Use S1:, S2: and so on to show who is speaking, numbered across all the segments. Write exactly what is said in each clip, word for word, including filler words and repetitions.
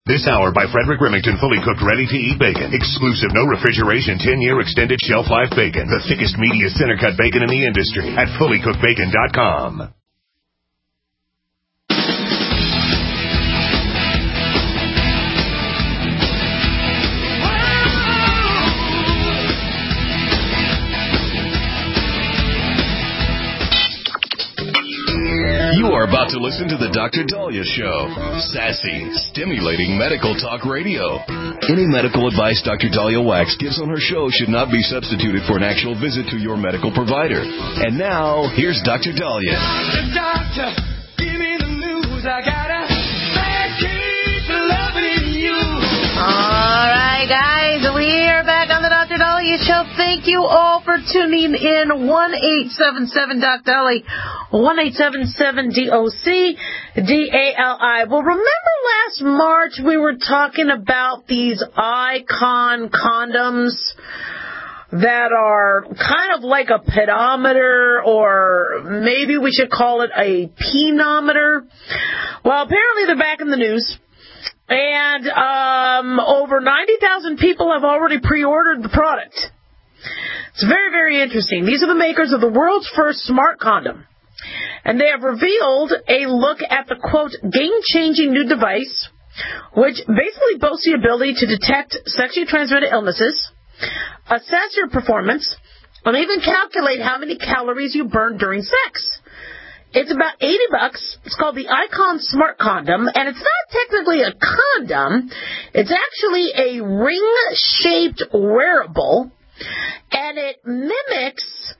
S1: This hour by Frederick Remington, fully cooked, ready-to-eat bacon. Exclusive, no refrigeration, ten-year extended shelf life bacon. The thickest, meatiest, center-cut bacon in the industry at fully cooked bacon dot com.
S2: You are about to listen to the Doctor Dahlia Show. Sassy, stimulating medical talk radio. Any medical advice Doctor Dahlia Wax gives on her show should not be substituted for an actual visit to your medical provider. And now, here's Doctor Dahlia.
S3: Doctor, doctor, give me the news. I got a bad case of loving you.
S4: All right, guys, we are back on the Doctor Dahlia Show. Thank you all for tuning in. one eight seven seven Doc Dahlia. one eight seven seven D O C D A L I. Well, remember last March we were talking about these Icon condoms that are kind of like a pedometer, or maybe we should call it a penometer? Well, apparently they're back in the news. And um, over ninety thousand people have already pre-ordered the product. It's very, very interesting. These are the makers of the world's first smart condom. And they have revealed a look at the, quote, game-changing new device, which basically boasts the ability to detect sexually transmitted illnesses, assess your performance, and even calculate how many calories you burn during sex. It's about eighty bucks. It's called the Icon Smart Condom, and it's not technically a condom. It's actually a ring-shaped wearable, and it mimics,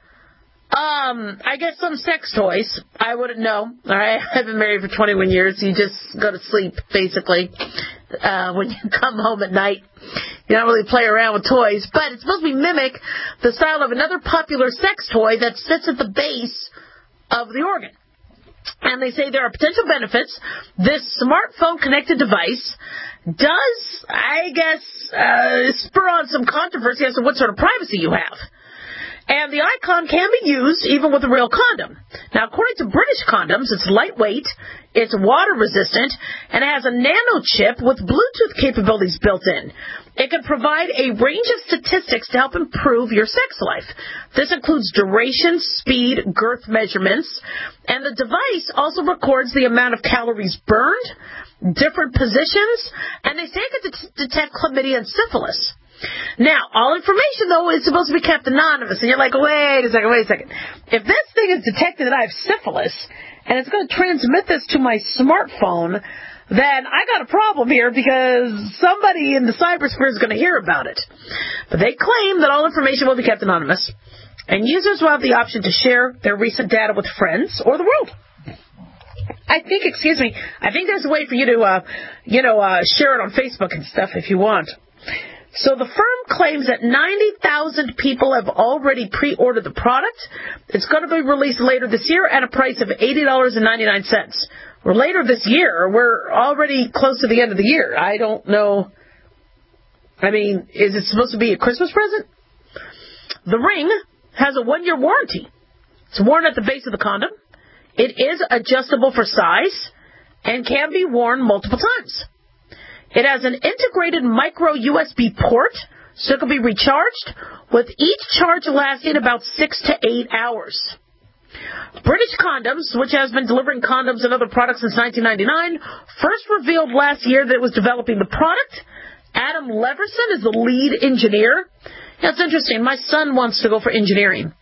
S4: um, I guess, some sex toys. I wouldn't know. All right, I've been married for twenty-one years. You just go to sleep, basically, uh, when you come home at night. You don't really play around with toys, but it's supposed to be mimic the style of another popular sex toy that sits at the base of the organ. And they say there are potential benefits. This smartphone connected device does, I guess, uh, spur on some controversy as to what sort of privacy you have. And the Icon can be used even with a real condom. Now, according to British Condoms, it's lightweight, it's water resistant, and it has a nano chip with Bluetooth capabilities built in. It can provide a range of statistics to help improve your sex life. This includes duration, speed, girth measurements, and the device also records the amount of calories burned, different positions, and they say it can det- detect chlamydia and syphilis. Now, all information, though, is supposed to be kept anonymous. And you're like, wait a second, wait a second. If this thing is detecting that I have syphilis, and it's going to transmit this to my smartphone, then I got a problem here, because somebody in the cybersphere is going to hear about it. But they claim that all information will be kept anonymous, and users will have the option to share their recent data with friends or the world. I think, excuse me, I think there's a way for you to, uh, you know, uh, share it on Facebook and stuff if you want. So the firm claims that ninety thousand people have already pre-ordered the product. It's going to be released later this year at a price of eighty dollars and ninety-nine cents. Or later this year. We're already close to the end of the year. I don't know. I mean, is it supposed to be a Christmas present? The ring has a one-year warranty. It's worn at the base of the condom. It is adjustable for size and can be worn multiple times. It has an integrated micro U S B port, so it can be recharged, with each charge lasting about six to eight hours. British Condoms, which has been delivering condoms and other products since nineteen ninety-nine, first revealed last year that it was developing the product. Adam Leverson is the lead engineer. That's interesting. My son wants to go for engineering.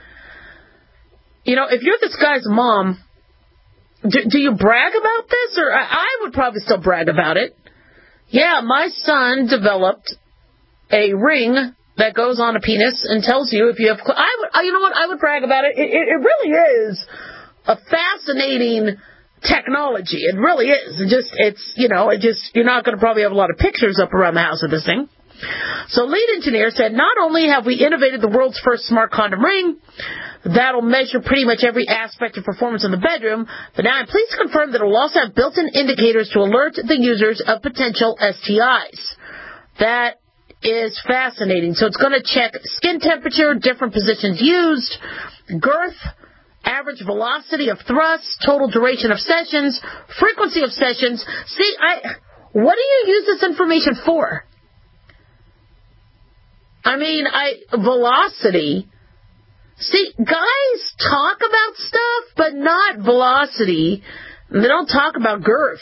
S4: You know, if you're this guy's mom, do, do you brag about this? Or I, I would probably still brag about it. Yeah, my son developed a ring that goes on a penis and tells you if you have... I would, you know what? I would brag about it. It, it, it really is a fascinating technology. It really is. It just, it's, you know, it just, you're not going to probably have a lot of pictures up around the house of this thing. So lead engineer said, not only have we innovated the world's first smart condom ring that'll measure pretty much every aspect of performance in the bedroom, but now I'm pleased to confirm that it will also have built-in indicators to alert the users of potential S T Is. That is fascinating. So it's going to check skin temperature, different positions used, girth, average velocity of thrust, total duration of sessions, frequency of sessions. See, I What do you use this information for? I mean, I velocity. See, guys talk about stuff, but not velocity. They don't talk about girth.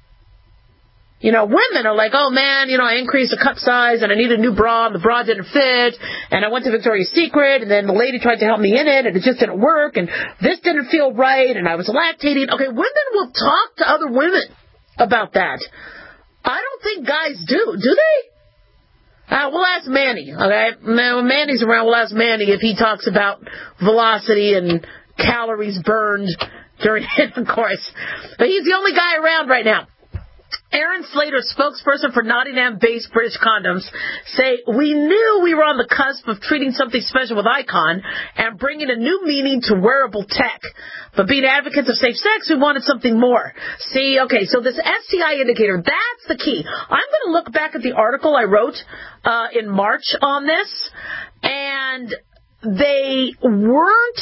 S4: You know, women are like, oh, man, you know, I increased the cup size, and I need a new bra, and the bra didn't fit, and I went to Victoria's Secret, and then the lady tried to help me in it, and it just didn't work, and this didn't feel right, and I was lactating. Okay, women will talk to other women about that. I don't think guys do. Do they? Uh, we'll ask Manny, okay? When Manny's around, we'll ask Manny if he talks about velocity and calories burned during intercourse. But he's the only guy around right now. Aaron Slater, spokesperson for Nottingham-based British Condoms, say, we knew we were on the cusp of treating something special with Icon and bringing a new meaning to wearable tech. But being advocates of safe sex, we wanted something more. See, okay, so this S T I indicator, that's the key. I'm going to look back at the article I wrote uh, in March on this, and they weren't...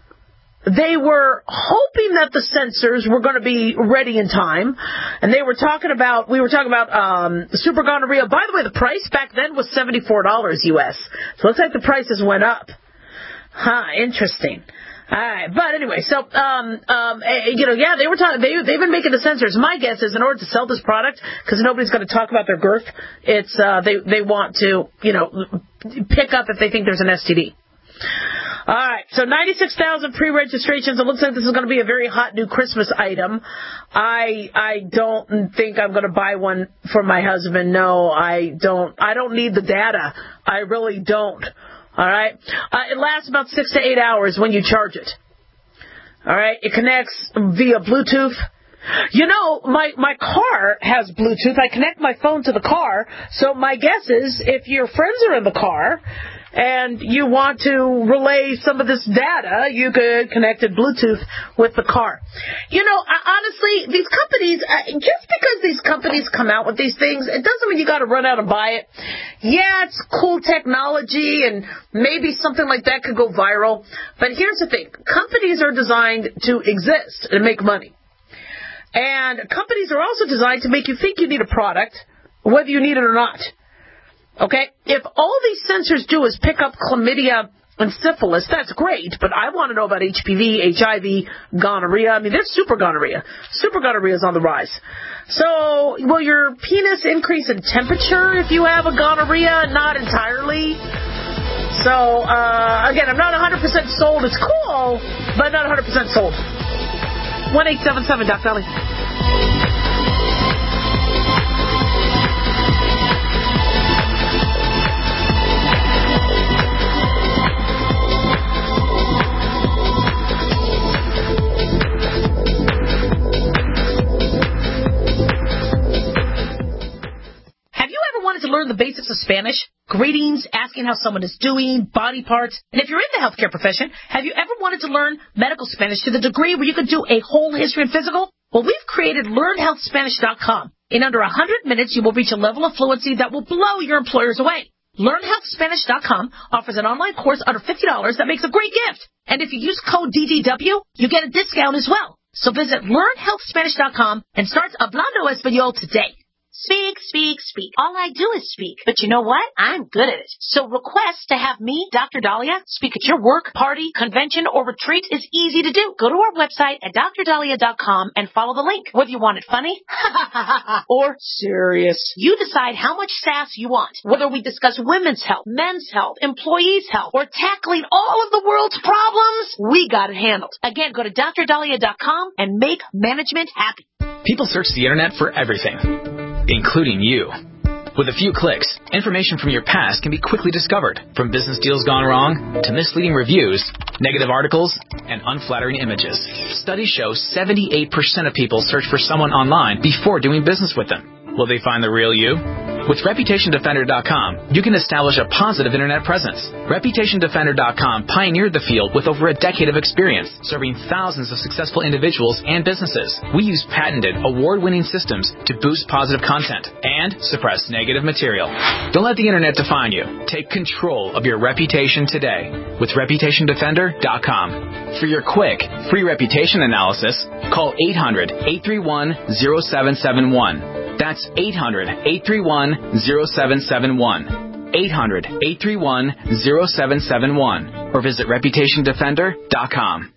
S4: They were hoping that the sensors were going to be ready in time, and they were talking about, we were talking about um, super gonorrhea. By the way, the price back then was seventy-four dollars U S, so it looks like the prices went up. Huh, interesting. All right, but anyway, so, um, um, you know, yeah, they were talking, they, they've been making the sensors. My guess is in order to sell this product, because nobody's going to talk about their girth, it's, uh, they, they want to, you know, pick up if they think there's an S T D. All right, so ninety-six thousand pre-registrations. It looks like this is going to be a very hot new Christmas item. I I don't think I'm going to buy one for my husband. No, I don't. I don't need the data. I really don't. All right, uh, it lasts about six to eight hours when you charge it. All right, it connects via Bluetooth. You know, my, my car has Bluetooth. I connect my phone to the car, so my guess is if your friends are in the car and you want to relay some of this data, you could connect it Bluetooth with the car. You know, honestly, these companies, just because these companies come out with these things, it doesn't mean you got to run out and buy it. Yeah, it's cool technology, and maybe something like that could go viral. But here's the thing. Companies are designed to exist and make money. And companies are also designed to make you think you need a product, whether you need it or not. Okay? If all these sensors do is pick up chlamydia and syphilis, that's great, but I want to know about H P V, H I V, gonorrhea. I mean, there's super gonorrhea. Super gonorrhea is on the rise. So, will your penis increase in temperature if you have a gonorrhea? Not entirely. So, uh, again, I'm not one hundred percent sold. It's cool, but not one hundred percent sold. one eight seven seven, Doctor Ellie. To learn the basics of Spanish, greetings, asking how someone is doing, body parts, and if you're in the healthcare profession, have you ever wanted to learn medical Spanish to the degree where you could do a whole history and physical? Well, we've created learn health spanish dot com. In under one hundred minutes, you will reach a level of fluency that will blow your employers away. learn health spanish dot com offers an online course under fifty dollars that makes a great gift. And if you use code D D W, you get a discount as well. So visit learn health spanish dot com and start Hablando Español today.
S5: Speak, speak, speak. All I do is speak. But you know what? I'm good at it. So request to have me, Doctor Dahlia, speak at your work, party, convention, or retreat is easy to do. Go to our website at dr dahlia dot com and follow the link. Whether you want it funny or serious, you decide how much sass you want. Whether we discuss women's health, men's health, employees' health, or tackling all of the world's problems, we got it handled. Again, go to dr dahlia dot com and make management happy.
S6: People search the internet for everything, including you. With a few clicks, information from your past can be quickly discovered, from business deals gone wrong to misleading reviews, negative articles, and unflattering images. Studies show seventy-eight percent of people search for someone online before doing business with them. Will they find the real you? With reputation defender dot com, you can establish a positive internet presence. reputation defender dot com pioneered the field with over a decade of experience, serving thousands of successful individuals and businesses. We use patented, award-winning systems to boost positive content and suppress negative material. Don't let the internet define you. Take control of your reputation today with reputation defender dot com. For your quick, free reputation analysis, call eight hundred, eight three one, zero seven seven one. That's eight hundred, eight three one, zero seven seven one. eight hundred, eight three one, zero seven seven one. Or visit reputation defender dot com.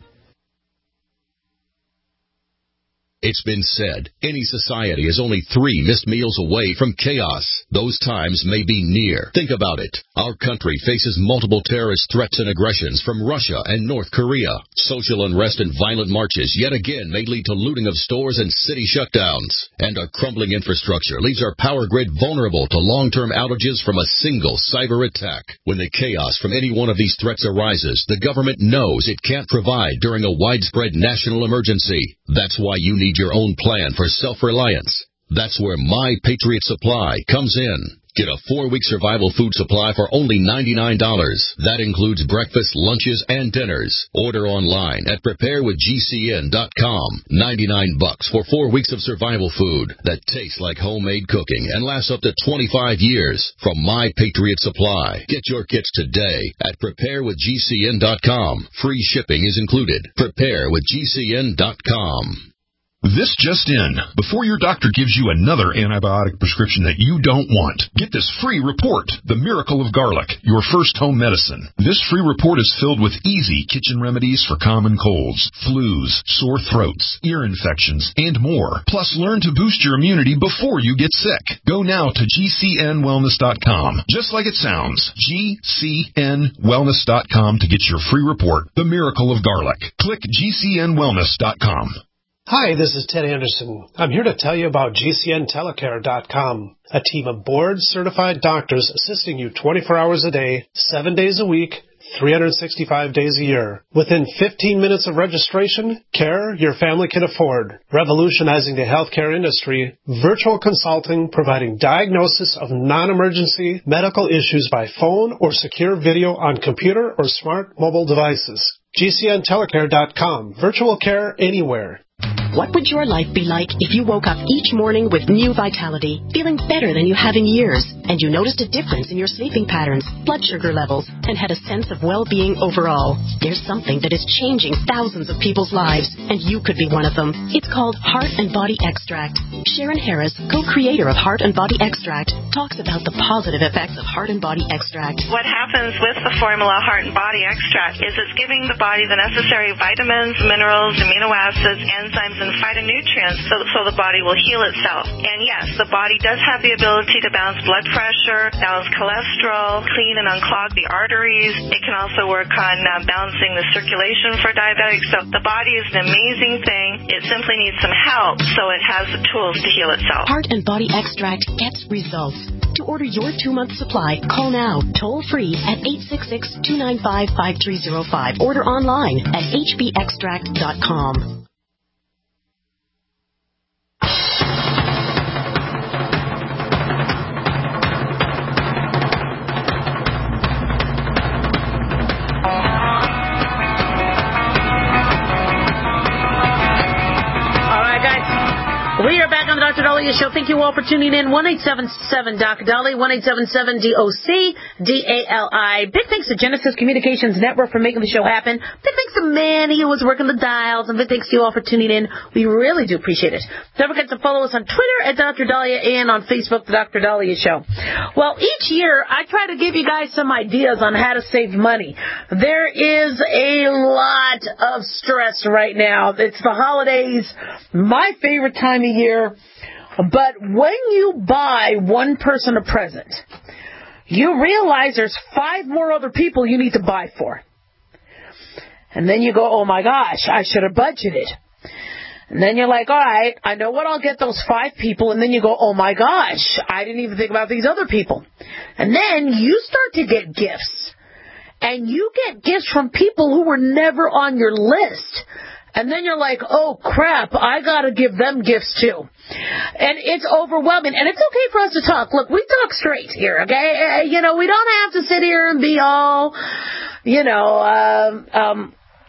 S7: It's been said, any society is only three missed meals away from chaos. Those times may be near. Think about it. Our country faces multiple terrorist threats and aggressions from Russia and North Korea. Social unrest and violent marches yet again may lead to looting of stores and city shutdowns. And our crumbling infrastructure leaves our power grid vulnerable to long-term outages from a single cyber attack. When the chaos from any one of these threats arises, the government knows it can't provide during a widespread national emergency. That's why you need your own plan for self-reliance. That's where My Patriot Supply comes in. Get a four-week survival food supply for only ninety-nine dollars. That includes breakfast, lunches, and dinners. Order online at prepare with G C N dot com. ninety-nine bucks for four weeks of survival food that tastes like homemade cooking and lasts up to twenty-five years from My Patriot Supply. Get your kits today at prepare with G C N dot com. Free shipping is included. prepare with G C N dot com.
S8: This just in. Before your doctor gives you another antibiotic prescription that you don't want, get this free report, The Miracle of Garlic, your first home medicine. This free report is filled with easy kitchen remedies for common colds, flus, sore throats, ear infections, and more. Plus, learn to boost your immunity before you get sick. Go now to G C N wellness dot com. Just like it sounds, G C N wellness dot com to get your free report, The Miracle of Garlic. Click G C N wellness dot com.
S9: Hi, this is Ted Anderson. I'm here to tell you about G C N telecare dot com, a team of board-certified doctors assisting you twenty-four hours a day, seven days a week, three hundred sixty-five days a year. Within fifteen minutes of registration, care your family can afford. Revolutionizing the healthcare industry, virtual consulting providing diagnosis of non-emergency medical issues by phone or secure video on computer or smart mobile devices. G C N telecare dot com. Virtual care anywhere.
S10: What would your life be like if you woke up each morning with new vitality, feeling better than you have in years, and you noticed a difference in your sleeping patterns, blood sugar levels, and had a sense of well-being overall? There's something that is changing thousands of people's lives, and you could be one of them. It's called Heart and Body Extract. Sharon Harris, co-creator of Heart and Body Extract, talks about the positive effects of Heart and Body Extract.
S11: What happens with the formula Heart and Body Extract is it's giving the body the necessary vitamins, minerals, amino acids, enzymes, and phytonutrients so, so the body will heal itself. And yes, the body does have the ability to balance blood pressure, balance cholesterol, clean and unclog the arteries. It can also work on uh, balancing the circulation for diabetics. So the body is an amazing thing. It simply needs some help so it has the tools to heal itself.
S10: Heart and Body Extract gets results. To order your two-month supply, call now, toll-free at eight six six, two nine five, five three zero five. Order online at H B extract dot com.
S4: We are back on the Doctor Dahlia Show. Thank you all for tuning in. one eight seven seven D O C Dali, one eight seven seven D O C D A L I. Big thanks to Genesis Communications Network for making the show happen. Big thanks to Manny who was working the dials. And big thanks to you all for tuning in. We really do appreciate it. Don't forget to follow us on Twitter at Doctor Dahlia and on Facebook, The Doctor Dahlia Show. Well, each year I try to give you guys some ideas on how to save money. There is a lot of stress right now. It's the holidays, my favorite time of year. But when you buy one person a present, you realize there's five more other people you need to buy for. And then you go, oh my gosh, I should have budgeted. And then you're like, all right, I know what I'll get those five people. And then you go, oh my gosh, I didn't even think about these other people. And then you start to get gifts. And you get gifts from people who were never on your list. And then you're like, oh, crap, I got to give them gifts, too. And it's overwhelming. And it's okay for us to talk. Look, we talk straight here, okay? You know, we don't have to sit here and be all, you know, um, um,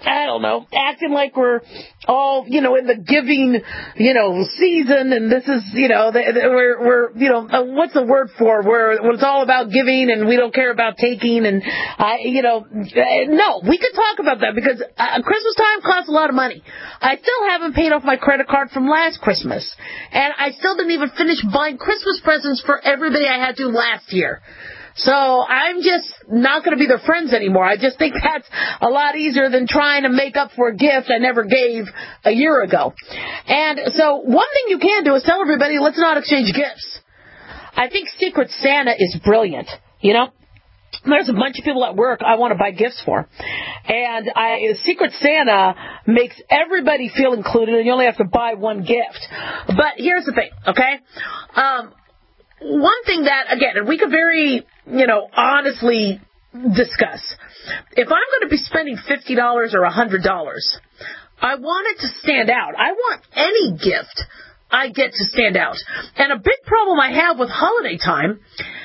S4: I don't know, acting like we're all, you know, in the giving, you know, season, and this is, you know, the, the, we're, we're, you know, uh, what's the word for where, where it's all about giving and we don't care about taking, and, uh, you know, uh, no, we could talk about that because uh, Christmas time costs a lot of money. I still haven't paid off my credit card from last Christmas, and I still didn't even finish buying Christmas presents for everybody I had to last year. So I'm just not going to be their friends anymore. I just think that's a lot easier than trying to make up for a gift I never gave a year ago. And so one thing you can do is tell everybody, let's not exchange gifts. I think Secret Santa is brilliant, you know. There's a bunch of people at work I want to buy gifts for. And I, Secret Santa makes everybody feel included, and you only have to buy one gift. But here's the thing, okay? Um, one thing that, again, and we could very, you know, honestly discuss. If I'm going to be spending fifty dollars or one hundred dollars, I want it to stand out. I want any gift I get to stand out. And a big problem I have with holiday time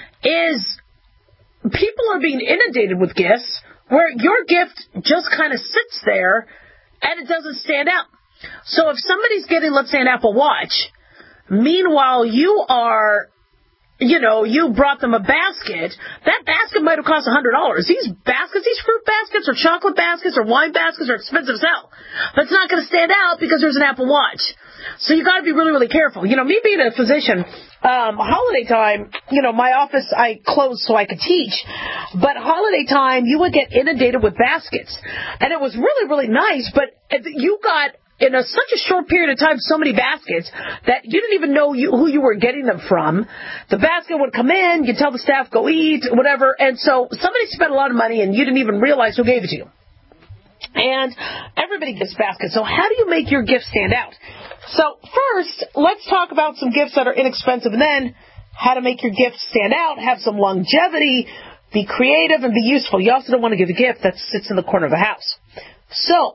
S4: is people are being inundated with gifts where your gift just kind of sits there and it doesn't stand out. So if somebody's getting, let's say, an Apple Watch, meanwhile you are, you know, you brought them a basket, that basket might have cost one hundred dollars. These baskets, these fruit baskets or chocolate baskets or wine baskets are expensive as hell. But it's not going to stand out because there's an Apple Watch. So you got to be really, really careful. You know, me being a physician, um, holiday time, you know, my office I closed so I could teach. But holiday time, you would get inundated with baskets. And it was really, really nice, but you got, in a, such a short period of time, so many baskets that you didn't even know you, who you were getting them from. The basket would come in, you tell the staff, go eat, whatever. And so somebody spent a lot of money and you didn't even realize who gave it to you. And everybody gets baskets. So how do you make your gift stand out? So first, let's talk about some gifts that are inexpensive, and then how to make your gift stand out, have some longevity, be creative, and be useful. You also don't want to give a gift that sits in the corner of the house. So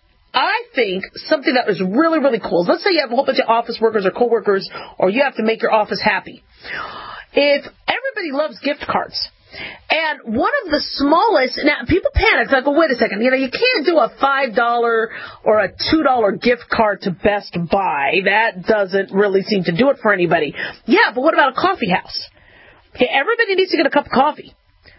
S4: I think something that is really, really cool is, let's say you have a whole bunch of office workers or coworkers, or you have to make your office happy. If everybody loves gift cards, and one of the smallest, now people panic, like, well, wait a second, you know, you can't do a five dollars or a two dollars gift card to Best Buy. That doesn't really seem to do it for anybody. Yeah, but what about a coffee house? Okay, everybody needs to get a cup of coffee.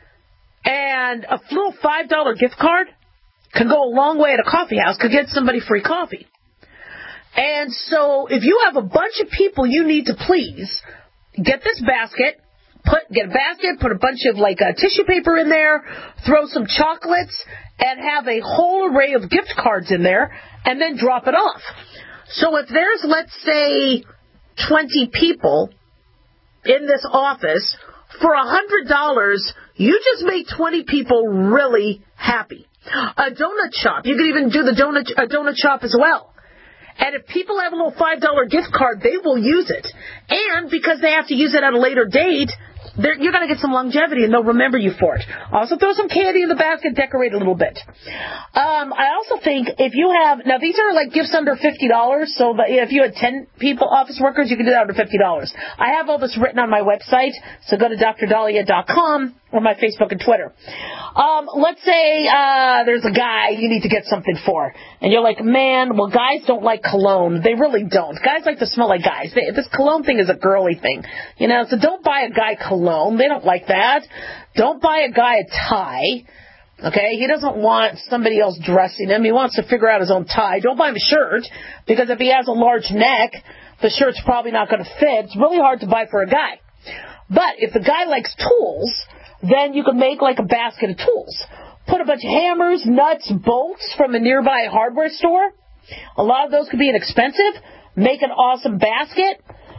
S4: And a little five dollars gift card can go a long way at a coffee house, could get somebody free coffee. And so if you have a bunch of people you need to please, get this basket, put get a basket, put a bunch of like uh, tissue paper in there, throw some chocolates, and have a whole array of gift cards in there, and then drop it off. So if there's, let's say, twenty people in this office, for one hundred dollars, you just made twenty people really happy. A donut shop. You could even do the donut a donut shop as well. And if people have a little five dollars gift card, they will use it. And because they have to use it at a later date, you're going to get some longevity, and they'll remember you for it. Also, throw some candy in the basket, decorate a little bit. Um, I also think if you have, now these are like gifts under fifty dollars, so if you had ten people, office workers, you can do that under fifty dollars. I have all this written on my website, so go to D R Dahlia dot com or my Facebook and Twitter. Um, let's say uh, there's a guy you need to get something for, and you're like, man, well, guys don't like cologne. They really don't. Guys like to smell like guys. They, this cologne thing is a girly thing, you know, so don't buy a guy cologne. They don't like that. Don't buy a guy a tie. Okay, he doesn't want somebody else dressing him. He wants to figure out his own tie. Don't buy him a shirt, because if he has a large neck, the shirt's probably not going to fit. It's really hard to buy for a guy. But if the guy likes tools, then you can make like a basket of tools. Put a bunch of hammers, nuts, bolts from a nearby hardware store. A lot of those could be inexpensive. Make an awesome basket.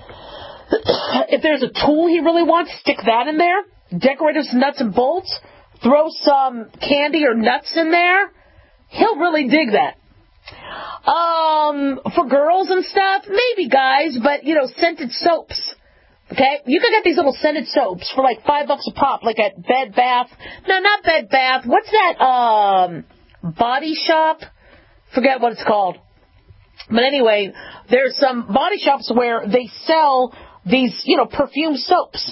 S4: If there's a tool he really wants, stick that in there. Decorate some nuts and bolts. Throw some candy or nuts in there. He'll really dig that. Um, for girls and stuff, maybe guys, but, you know, scented soaps. Okay? You can get these little scented soaps for like five bucks a pop, like at Bed Bath. No, not Bed Bath. What's that, um, Body Shop? Forget what it's called. But anyway, there's some body shops where they sell these, you know, perfume soaps.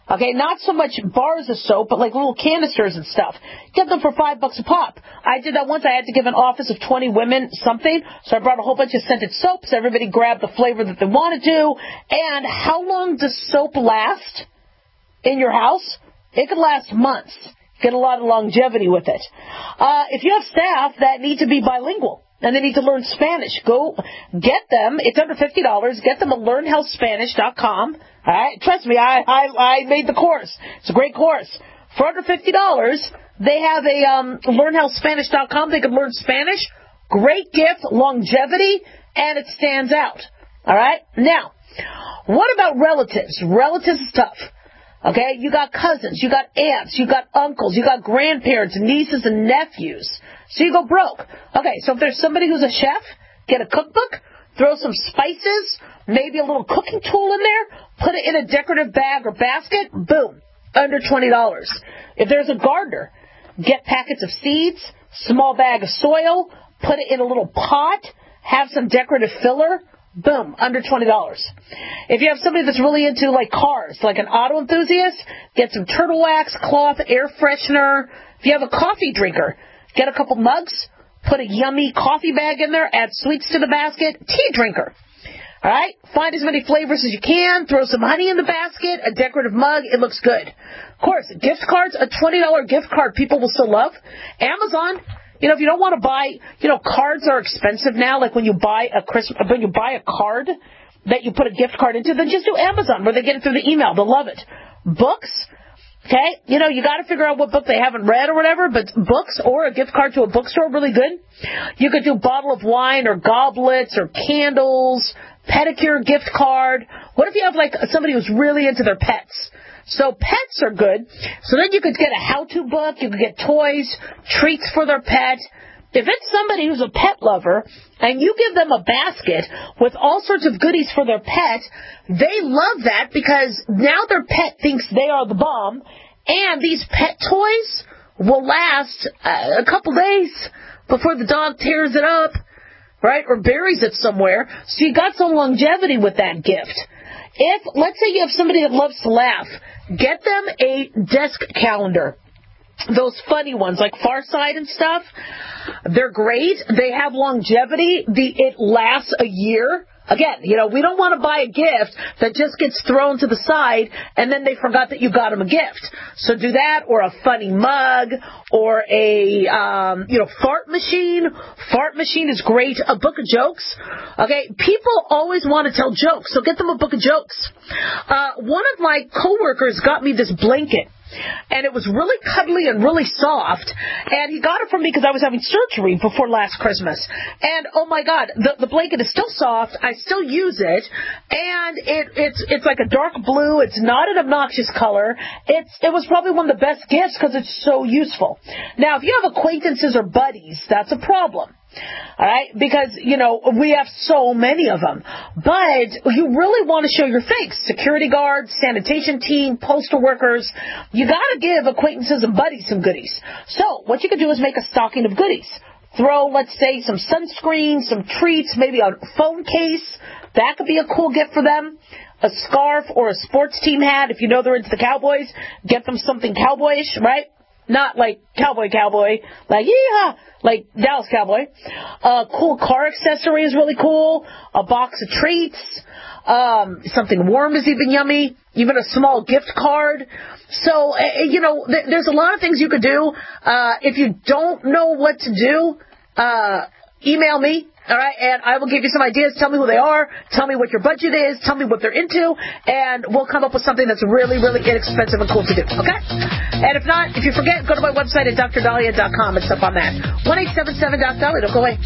S4: Okay, not so much bars of soap, but like little canisters and stuff. Get them for five bucks a pop. I did that once. I had to give an office of twenty women something, so I brought a whole bunch of scented soaps. Everybody grabbed the flavor that they wanted to. And how long does soap last in your house? It could last months. Get a lot of longevity with it. Uh, if you have staff that need to be bilingual, and they need to learn Spanish, go get them. It's under fifty dollars. Get them at learn health spanish dot com. All right? Trust me, I, I, I made the course. It's a great course. For under fifty dollars, they have a um, learn health spanish dot com. They can learn Spanish. Great gift, longevity, and it stands out. All right? Now, what about relatives? Relatives is tough. Okay? You got cousins. You got aunts. You got uncles. You got grandparents, nieces, and nephews. So you go broke. Okay, so if there's somebody who's a chef, get a cookbook, throw some spices, maybe a little cooking tool in there, put it in a decorative bag or basket, boom, under twenty dollars. If there's a gardener, get packets of seeds, small bag of soil, put it in a little pot, have some decorative filler, boom, under twenty dollars. If you have somebody that's really into like cars, like an auto enthusiast, get some turtle wax, cloth, air freshener. If you have a coffee drinker, get a couple mugs, put a yummy coffee bag in there, add sweets to the basket, tea drinker. All right? Find as many flavors as you can, throw some honey in the basket, a decorative mug, it looks good. Of course, gift cards, a twenty dollars gift card people will still love. Amazon, you know, if you don't want to buy, you know, cards are expensive now, like when you buy a Christmas, when you buy a card that you put a gift card into, then just do Amazon where they get it through the email. They'll love it. Books. Okay, you know, you got to figure out what book they haven't read or whatever, but books or a gift card to a bookstore, really good. You could do bottle of wine or goblets or candles, pedicure gift card. What if you have, like, somebody who's really into their pets? So pets are good. So then you could get a how-to book. You could get toys, treats for their pet. If it's somebody who's a pet lover and you give them a basket with all sorts of goodies for their pet, they love that because now their pet thinks they are the bomb, and these pet toys will last uh, a couple days before the dog tears it up, right, or buries it somewhere. So you got some longevity with that gift. If, let's say you have somebody that loves to laugh, get them a desk calendar. Those funny ones, like Far Side and stuff, they're great. They have longevity. The, it lasts a year. Again, you know, we don't want to buy a gift that just gets thrown to the side and then they forgot that you got them a gift. So do that, or a funny mug, or a, um, you know, fart machine. Fart machine is great. A book of jokes. Okay, people always want to tell jokes, so get them a book of jokes. Uh, one of my coworkers got me this blanket. And it was really cuddly and really soft. And he got it from me because I was having surgery before last Christmas. And, oh, my God, the, the blanket is still soft. I still use it. And it, it's it's like a dark blue. It's not an obnoxious color. It's It was probably one of the best gifts because it's so useful. Now, if you have acquaintances or buddies, that's a problem. All right, because, you know, we have so many of them. But you really want to show your face. Security guards, sanitation team, postal workers. You got to give acquaintances and buddies some goodies. So what you can do is make a stocking of goodies. Throw, let's say, some sunscreen, some treats, maybe a phone case. That could be a cool gift for them. A scarf or a sports team hat. If you know they're into the Cowboys, get them something cowboyish, right? Not like cowboy, cowboy, like, yeah, like Dallas Cowboy. A cool car accessory is really cool. A box of treats. Um, something warm is even yummy. Even a small gift card. So, uh, you know, th- there's a lot of things you could do. Uh, if you don't know what to do, uh, email me. All right, and I will give you some ideas. Tell me who they are. Tell me what your budget is. Tell me what they're into. And we'll come up with something that's really, really inexpensive and cool to do. Okay? And if not, if you forget, go to my website at D R Dahlia dot com. It's up on that. one eight seven seven Doc Dahlia. Don't go away.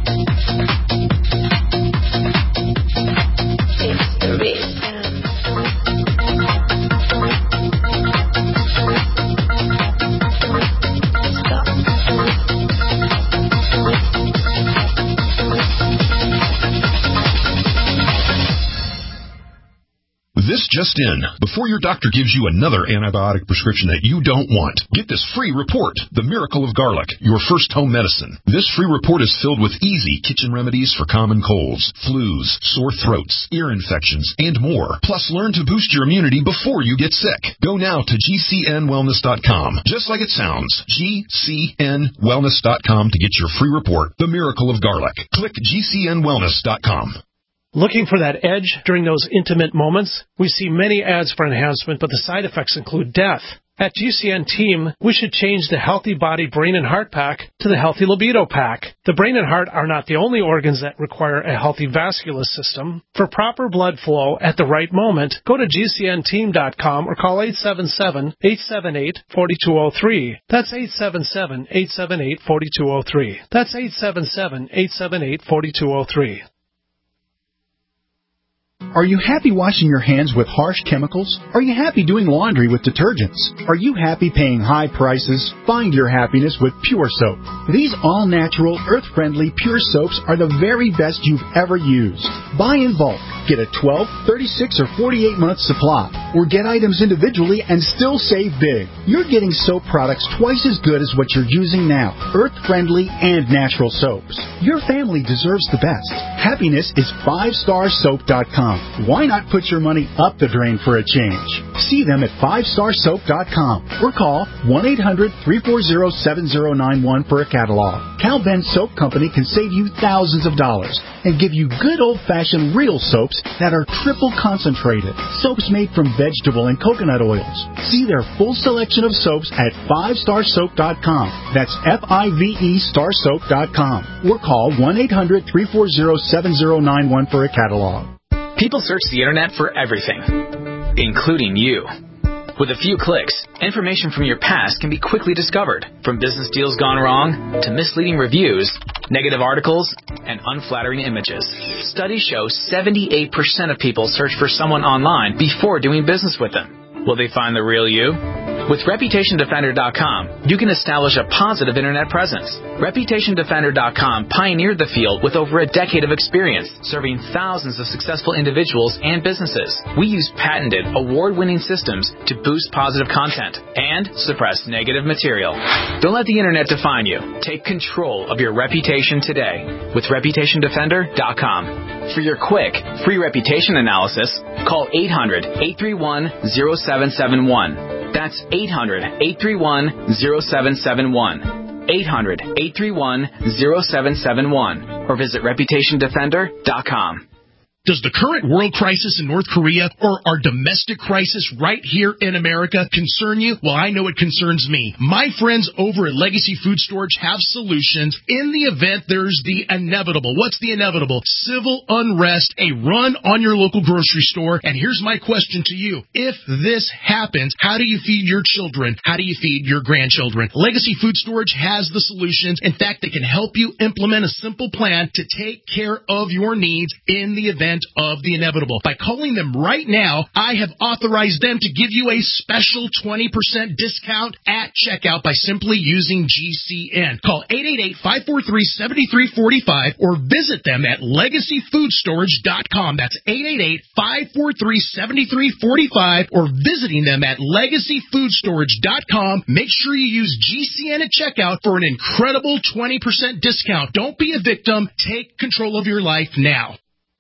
S4: It's the best.
S8: This just Just in, before your doctor gives you another antibiotic prescription that you don't want, get this free report, The Miracle of Garlic, your first home medicine. This free report is filled with easy kitchen remedies for common colds, flus, sore throats, ear infections, and more. Plus, learn to boost your immunity before you get sick. Go now to G C N wellness dot com, just like it sounds, G C N wellness dot com to get your free report, The Miracle of Garlic. Click G C N wellness dot com.
S9: Looking for that edge during those intimate moments? We see many ads for enhancement, but the side effects include death. At G C N Team, we should change the Healthy Body Brain and Heart Pack to the Healthy Libido Pack. The brain and heart are not the only organs that require a healthy vascular system. For proper blood flow at the right moment, go to G C N team dot com or call eight seven seven, eight seven eight, four two zero three. That's eight seven seven, eight seven eight, four two zero three. That's eight seven seven, eight seven eight, four two zero three.
S12: Are you happy washing your hands with harsh chemicals? Are you happy doing laundry with detergents? Are you happy paying high prices? Find your happiness with Pure Soap. These all-natural, earth-friendly Pure Soaps are the very best you've ever used. Buy in bulk. Get a twelve, thirty-six, or forty-eight month supply. Or get items individually and still save big. You're getting soap products twice as good as what you're using now. Earth-friendly and natural soaps. Your family deserves the best. Happiness is five star soap dot com. Why not put your money up the drain for a change? See them at five star soap dot com or call one eight hundred, three four zero, seven zero nine one for a catalog. Cal Ben Soap Company can save you thousands of dollars and give you good old-fashioned real soaps that are triple concentrated. Soaps made from vegetable and coconut oils. See their full selection of soaps at five star soap dot com. That's F I V E star soap dot com or call one eight hundred, three four zero, seven zero nine one for a catalog.
S6: People search the internet for everything, including you. With a few clicks, information from your past can be quickly discovered, from business deals gone wrong to misleading reviews, negative articles, and unflattering images. Studies show seventy-eight percent of people search for someone online before doing business with them. Will they find the real you? With Reputation Defender dot com, you can establish a positive internet presence. Reputation Defender dot com pioneered the field with over a decade of experience, serving thousands of successful individuals and businesses. We use patented, award-winning systems to boost positive content and suppress negative material. Don't let the internet define you. Take control of your reputation today with Reputation Defender dot com. For your quick, free reputation analysis, call eight hundred, eight three one, zero seven seven one. That's eight hundred, eight three one, zero seven seven one. eight hundred, eight three one, zero seven seven one. Or visit Reputation Defender dot com.
S13: Does the current world crisis in North Korea or our domestic crisis right here in America concern you? Well, I know it concerns me. My friends over at Legacy Food Storage have solutions in the event there's the inevitable. What's the inevitable? Civil unrest, a run on your local grocery store. And here's my question to you. If this happens, how do you feed your children? How do you feed your grandchildren? Legacy Food Storage has the solutions. In fact, they can help you implement a simple plan to take care of your needs in the event of the inevitable. By calling them right now, I have authorized them to give you a special twenty percent discount at checkout by simply using G C N. Call eight eight eight, five four three, seven three four five or visit them at Legacy Food Storage dot com. That's eight eight eight, five four three, seven three four five or visiting them at Legacy Food Storage dot com. Make sure you use G C N at checkout for an incredible twenty percent discount. Don't be a victim. Take control of your life now.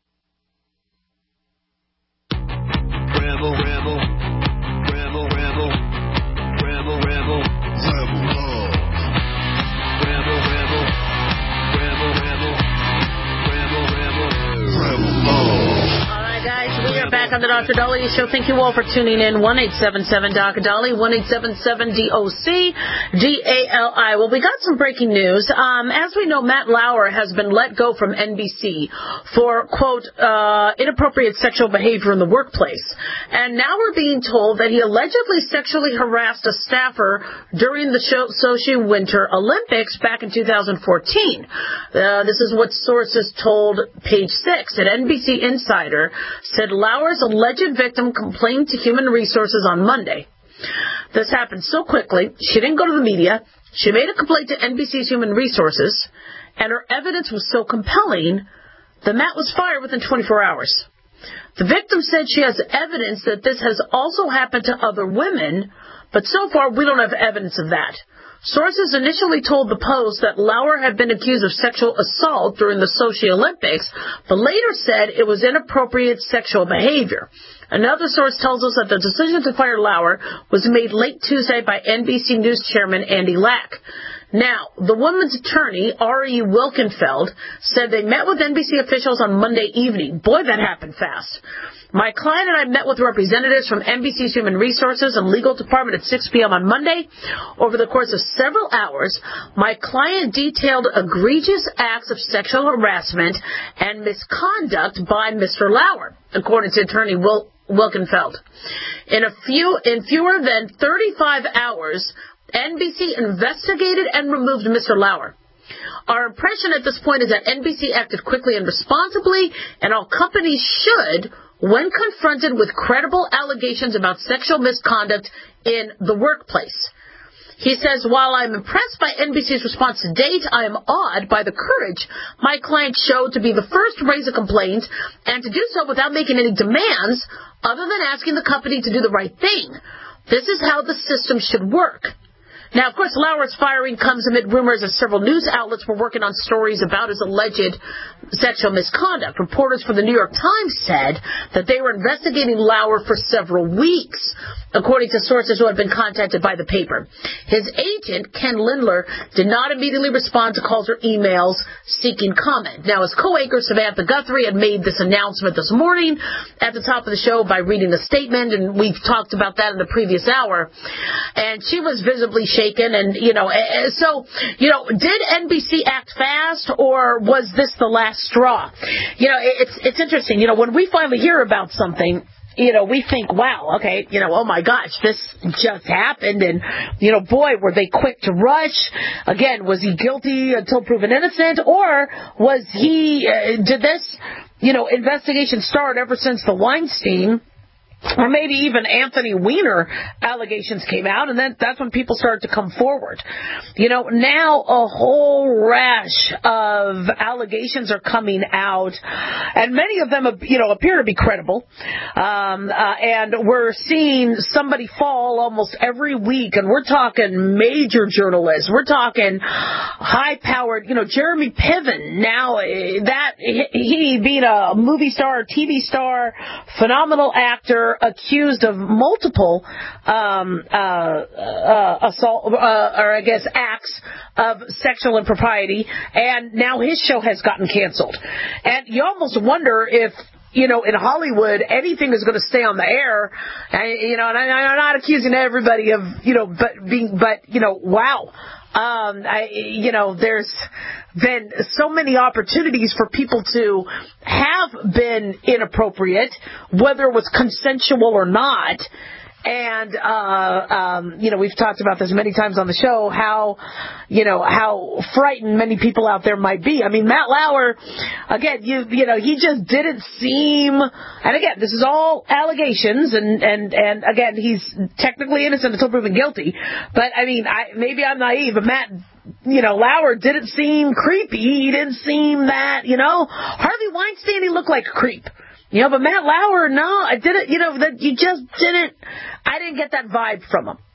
S3: Ramble, ramble, ramble, ramble, ramble, ramble, ramble, love. Ramble, ramble, ramble, ramble, ramble, ramble, ramble, love.
S4: All right, guys, we are back on the Doctor Daliah Show. Thank you all for tuning in. one eight seven seven D O C Dolly, one eight seven seven D O C D A L I. Well, we got some breaking news. Um, as we know, Matt Lauer has been let go from N B C for, quote, uh, inappropriate sexual behavior in the workplace. And now we're being told that he allegedly sexually harassed a staffer during the Sochi Winter Olympics back in two thousand fourteen. Uh, this is what sources told Page Six. An N B C insider said Lauer's alleged victim complained to Human Resources on Monday. This happened so quickly, she didn't go to the media. She made a complaint to N B C's Human Resources, and her evidence was so compelling that Matt was fired within twenty-four hours. The victim said she has evidence that this has also happened to other women, but so far we don't have evidence of that. Sources initially told the Post that Lauer had been accused of sexual assault during the Sochi Olympics, but later said it was inappropriate sexual behavior. Another source tells us that the decision to fire Lauer was made late Tuesday by N B C News chairman Andy Lack. Now, the woman's attorney, Ari Wilkenfeld, said they met with N B C officials on Monday evening. Boy, that happened fast. My client and I met with representatives from N B C's Human Resources and Legal Department at six p.m. on Monday. Over the course of several hours, my client detailed egregious acts of sexual harassment and misconduct by Mister Lauer, according to attorney Wil- Wilkenfeld. In a few, in fewer than thirty-five hours, N B C investigated and removed Mister Lauer. Our impression at this point is that N B C acted quickly and responsibly, and all companies should, when confronted with credible allegations about sexual misconduct in the workplace. He says, while I'm impressed by N B C's response to date, I am awed by the courage my client showed to be the first to raise a complaint and to do so without making any demands other than asking the company to do the right thing. This is how the system should work. Now, of course, Lauer's firing comes amid rumors that several news outlets were working on stories about his alleged sexual misconduct. Reporters for the New York Times said that they were investigating Lauer for several weeks, according to sources who had been contacted by the paper. His agent, Ken Lindler, did not immediately respond to calls or emails seeking comment. Now, his co-anchor, Samantha Guthrie, had made this announcement this morning at the top of the show by reading the statement, and we've talked about that in the previous hour. And she was visibly shaken. And, you know, so, you know, did N B C act fast, or was this the last straw? You know, it's it's interesting. You know, when we finally hear about something, you know, we think, wow, okay, you know, oh my gosh, this just happened. And, you know, boy, were they quick to rush. Again, was he guilty until proven innocent? Or was he, uh, did this, you know, investigation start ever since the Weinstein or maybe even Anthony Weiner allegations came out, and then that's when people started to come forward. You know, now a whole rash of allegations are coming out, and many of them, you know, appear to be credible. Um, uh, and we're seeing somebody fall almost every week, and we're talking major journalists. We're talking high-powered, you know, Jeremy Piven. Now, that he being a movie star, T V star, phenomenal actor, accused of multiple um, uh, uh, assault, uh, or I guess acts of sexual impropriety, and now his show has gotten canceled. And you almost wonder if, you know, in Hollywood, anything is going to stay on the air. I, you know, and I, I'm not accusing everybody of, you know, but being, but you know, wow. Um, I, you know, there's been so many opportunities for people to have been inappropriate, whether it was consensual or not. And, uh, um, you know, we've talked about this many times on the show, how, you know, how frightened many people out there might be. I mean, Matt Lauer, again, you, you know, he just didn't seem, and again, this is all allegations, and, and, and again, he's technically innocent until proven guilty. But, I mean, I, maybe I'm naive, but Matt, you know, Lauer didn't seem creepy. He didn't seem that, you know, Harvey Weinstein, he looked like a creep. You know, but Matt Lauer, no, I didn't, you know, that you just didn't, I didn't get that vibe from him.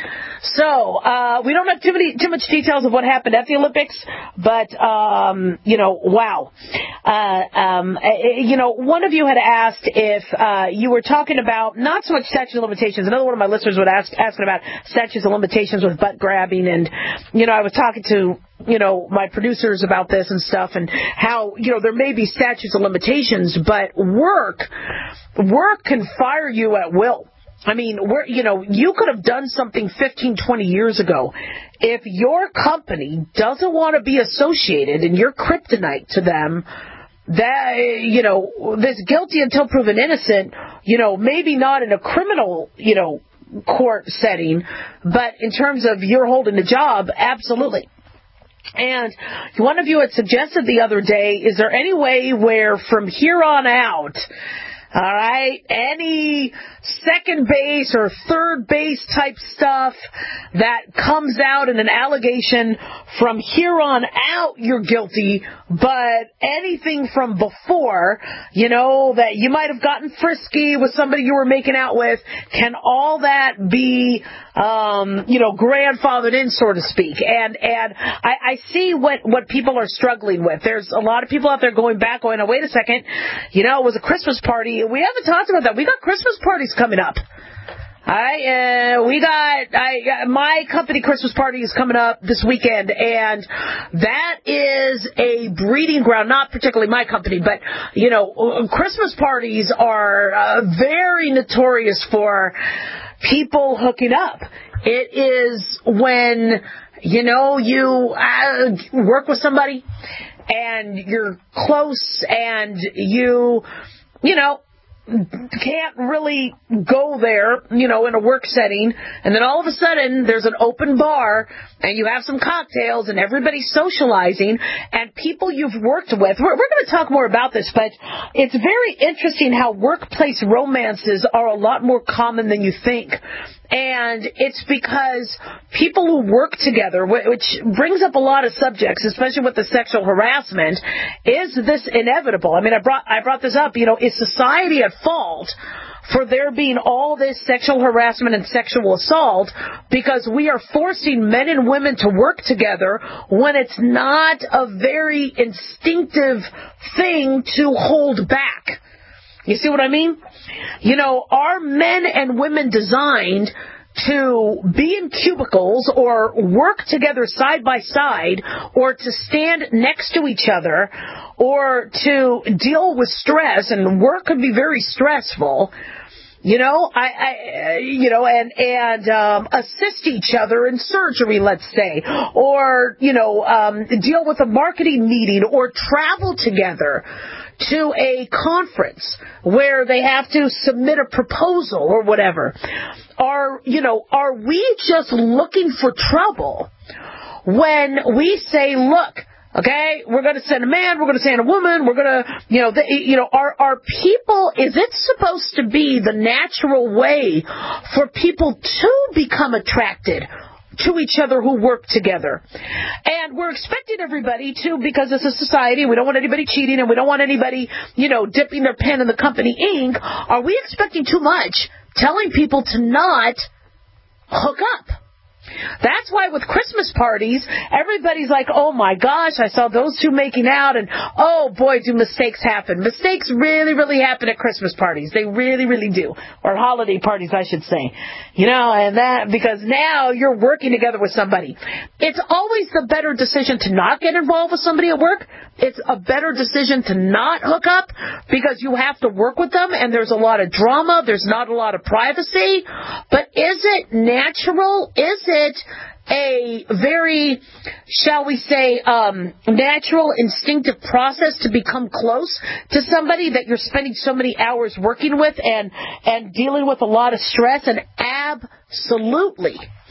S4: So, uh, we don't have too many, too much details of what happened at the Olympics, but, um, you know, wow. Uh, um, you know, one of you had asked if, uh, you were talking about not so much statute of limitations. Another one of my listeners would ask, asking about statutes of limitations with butt grabbing, and, you know, I was talking to, you know, my producers about this and stuff, and how, you know, there may be statutes of limitations, but work, work can fire you at will. I mean, we're, you know, you could have done something fifteen, twenty years ago. If your company doesn't want to be associated and you're kryptonite to them, that, you know, this guilty until proven innocent, you know, maybe not in a criminal, you know, court setting, but in terms of you're holding a job, absolutely. And one of you had suggested the other day, is there any way where from here on out, All right, any second base or third base type stuff that comes out in an allegation, from here on out you're guilty, but anything from before, you know, that you might have gotten frisky with somebody you were making out with, can all that be, um, you know, grandfathered in, so to speak? And and I, I see what, what people are struggling with. There's a lot of people out there going back, going, oh, wait a second, you know, it was a Christmas party. We haven't talked about that. We got Christmas parties coming up. All right, uh, we got I, uh, my company Christmas party is coming up this weekend, and that is a breeding ground. Not particularly my company, but you know, Christmas parties are uh, very notorious for people hooking up. It is when, you know, you uh, work with somebody and you're close and you, you know, can't really go there, you know, in a work setting, and then all of a sudden there's an open bar and you have some cocktails and everybody's socializing and people you've worked with. We're, we're going to talk more about this, but it's very interesting how workplace romances are a lot more common than you think. And it's because people who work together, which brings up a lot of subjects, especially with the sexual harassment, is this inevitable? I mean, I brought I brought this up. You know, is society at fault for there being all this sexual harassment and sexual assault because we are forcing men and women to work together when it's not a very instinctive thing to hold back? You see what I mean? You know, are men and women designed to be in cubicles or work together side by side or to stand next to each other or to deal with stress? And work could be very stressful. You know, I, I, you know, and, and, um, assist each other in surgery, let's say, or, you know, um, deal with a marketing meeting or travel together to a conference where they have to submit a proposal or whatever. Are, you know, are we just looking for trouble when we say, look, okay, we're going to send a man, we're going to send a woman, we're going to, you know, the, you know, are, are people, is it supposed to be the natural way for people to become attracted to each other who work together? And we're expecting everybody to, because it's a society, we don't want anybody cheating and we don't want anybody, you know, dipping their pen in the company ink. Are we expecting too much, telling people to not hook up? That's why with Christmas parties, everybody's like, oh my gosh, I saw those two making out, and oh boy, do mistakes happen. Mistakes really, really happen at Christmas parties. They really, really do. Or holiday parties, I should say. You know, and that, because now you're working together with somebody. It's always the better decision to not get involved with somebody at work. It's a better decision to not hook up because you have to work with them and there's a lot of drama. There's not a lot of privacy. But is it natural? Is it a very, shall we say, um, natural, instinctive process to become close to somebody that you're spending so many hours working with and, and dealing with a lot of stress? And absolutely.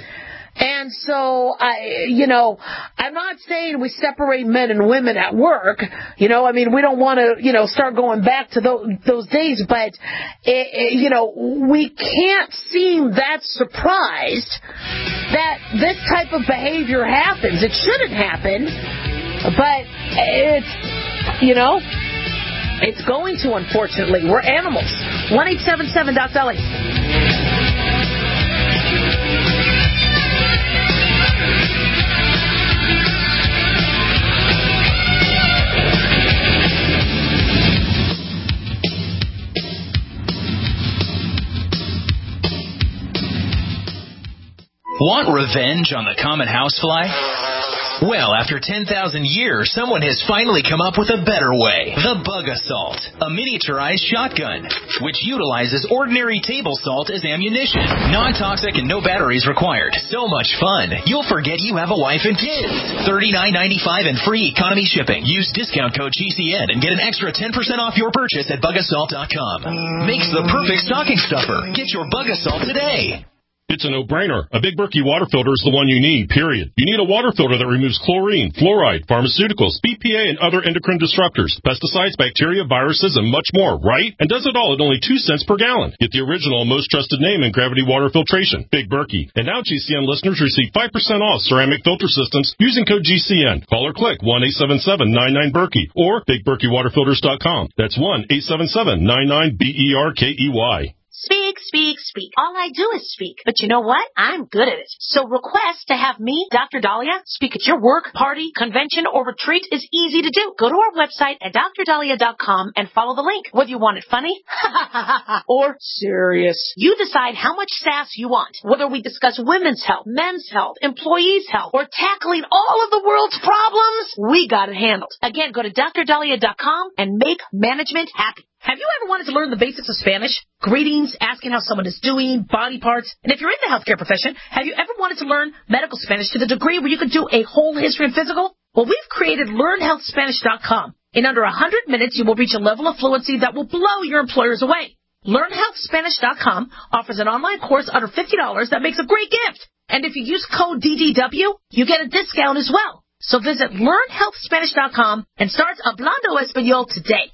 S4: And so, I, you know, I'm not saying we separate men and women at work. You know, I mean, we don't want to, you know, start going back to those, those days. But, it, it, you know, we can't seem that surprised that this type of behavior happens. It shouldn't happen. But it's, you know, it's going to, unfortunately. We're animals. one eight seven seven Doc Dolly.
S6: Want revenge on the common housefly? Well, after ten thousand years, someone has finally come up with a better way. The Bug Assault, a miniaturized shotgun, which utilizes ordinary table salt as ammunition. Non-toxic and no batteries required. So much fun, you'll forget you have a wife and kids. thirty-nine ninety-five and free economy shipping. Use discount code G C N and get an extra ten percent off your purchase at bug assault dot com. Makes the perfect stocking stuffer. Get your Bug Assault today.
S14: It's a no-brainer. A Big Berkey water filter is the one you need, period. You need a water filter that removes chlorine, fluoride, pharmaceuticals, B P A, and other endocrine disruptors, pesticides, bacteria, viruses, and much more, right? And does it all at only two cents per gallon. Get the original and most trusted name in gravity water filtration, Big Berkey. And now G C N listeners receive five percent off ceramic filter systems using code G C N. Call or click one eight seven seven nine nine Berkey or big berkey water filters dot com. That's one eight seven seven nine nine B E R K E Y.
S5: Speak, speak, speak. All I do is speak. But you know what? I'm good at it. So request to have me, Doctor Dahlia, speak at your work, party, convention, or retreat is easy to do. Go to our website at dr dahlia dot com and follow the link. Whether you want it funny or serious, you decide how much sass you want. Whether we discuss women's health, men's health, employees' health, or tackling all of the world's problems, we got it handled. Again, go to dr dahlia dot com and make management happy. Have you ever wanted to learn the basics of Spanish? Greetings, asking how someone is doing, body parts. And if you're in the healthcare profession, have you ever wanted to learn medical Spanish to the degree where you could do a whole history and physical? Well, we've created learn health spanish dot com. In under one hundred minutes, you will reach a level of fluency that will blow your employers away. learn health spanish dot com offers an online course under fifty dollars that makes a great gift. And if you use code D D W, you get a discount as well. So visit learn health spanish dot com and start Hablando Español today.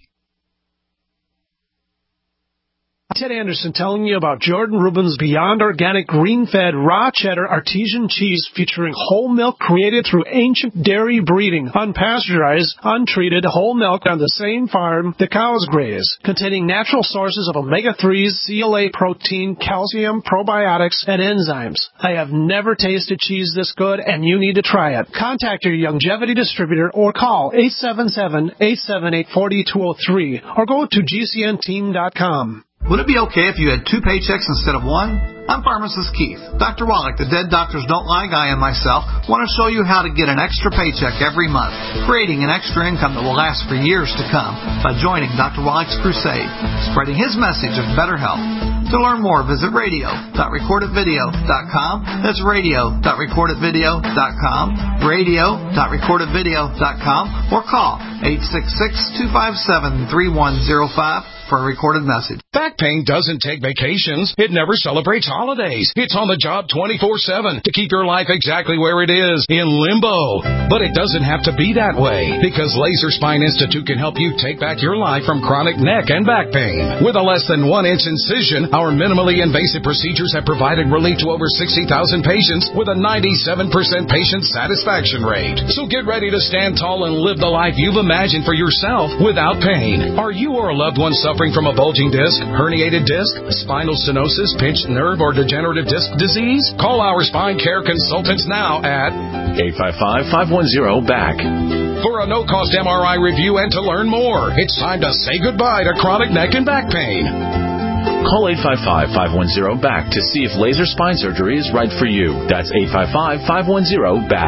S9: Ted Anderson telling you about Jordan Rubin's Beyond Organic Green-Fed Raw Cheddar Artesian Cheese featuring whole milk created through ancient dairy breeding, unpasteurized, untreated whole milk on the same farm the cows graze, containing natural sources of omega threes, C L A protein, calcium, probiotics, and enzymes. I have never tasted cheese this good, and you need to try it. Contact your Longevity distributor or call eight seven seven, eight seven eight, four two zero three or go to G C N team dot com.
S15: Would it be okay if you had two paychecks instead of one? I'm pharmacist Keith. Doctor Wallach, the Dead Doctors Don't Lie guy, and myself want to show you how to get an extra paycheck every month, creating an extra income that will last for years to come by joining Doctor Wallach's crusade, spreading his message of better health. To learn more, visit radio dot record it video dot com. That's radio dot record it video dot com, radio dot record it video dot com, or call eight six six, two five seven, three one zero five for a recorded message.
S16: Back pain doesn't take vacations. It never celebrates holidays. It's on the job twenty-four seven to keep your life exactly where it is, in limbo. But it doesn't have to be that way, because Laser Spine Institute can help you take back your life from chronic neck and back pain. With a less than one inch incision, our minimally invasive procedures have provided relief to over sixty thousand patients with a ninety-seven percent patient satisfaction rate. So get ready to stand tall and live the life you've imagined for yourself without pain. Are you or a loved one suffering from a bulging disc, herniated disc, spinal stenosis, pinched nerve, or degenerative disc disease? Call our spine care consultants now at
S17: eight five five, five one zero, B A C
S16: for a no-cost M R I review and to learn more. It's time to say goodbye to chronic neck and back pain.
S17: Call eight five five, five one zero, B A C to see if laser spine surgery is right for you. That's eight five five, five one zero, B A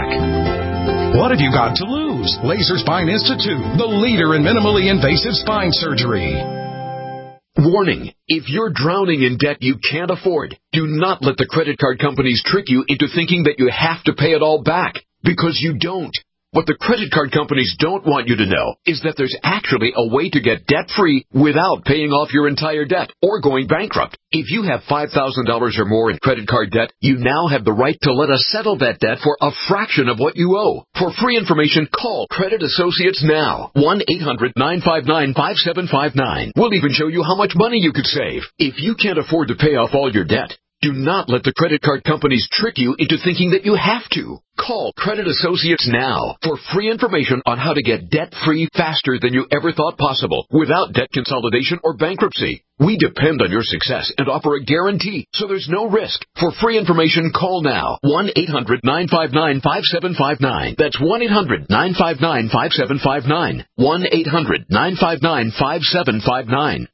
S17: C.
S16: What have you got to lose? Laser Spine Institute, the leader in minimally invasive spine surgery.
S18: Warning, if you're drowning in debt you can't afford, do not let the credit card companies trick you into thinking that you have to pay it all back, because you don't. What the credit card companies don't want you to know is that there's actually a way to get debt-free without paying off your entire debt or going bankrupt. If you have five thousand dollars or more in credit card debt, you now have the right to let us settle that debt for a fraction of what you owe. For free information, call Credit Associates now. one eight hundred, nine five nine, five seven five nine. We'll even show you how much money you could save. If you can't afford to pay off all your debt, do not let the credit card companies trick you into thinking that you have to. Call Credit Associates now for free information on how to get debt-free faster than you ever thought possible without debt consolidation or bankruptcy. We depend on your success and offer a guarantee, so there's no risk. For free information, call now. one eight hundred, nine five nine, five seven five nine. That's one eight hundred, nine five nine, five seven five nine. one eight hundred, nine five nine, five seven five nine.